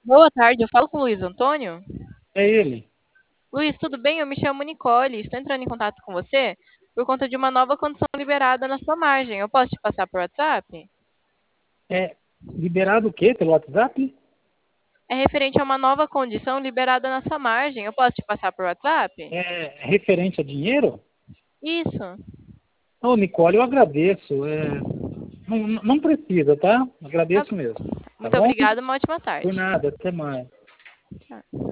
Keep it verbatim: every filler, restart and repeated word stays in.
Boa tarde, eu falo com o Luiz Antônio. É ele. Luiz, tudo bem? Eu me chamo Nicole, estou entrando em contato com você por conta de uma nova condição liberada na sua margem. Eu posso te passar por WhatsApp? É liberado o quê? Pelo WhatsApp? É referente a uma nova condição liberada na sua margem. Eu posso te passar por WhatsApp? É referente a dinheiro? Isso. Ô, Nicole, eu agradeço. É, não, não precisa, tá? Tá- Agradeço mesmo. Tá Muito bom? obrigada, uma ótima Por tarde. nada, até mais. Tchau.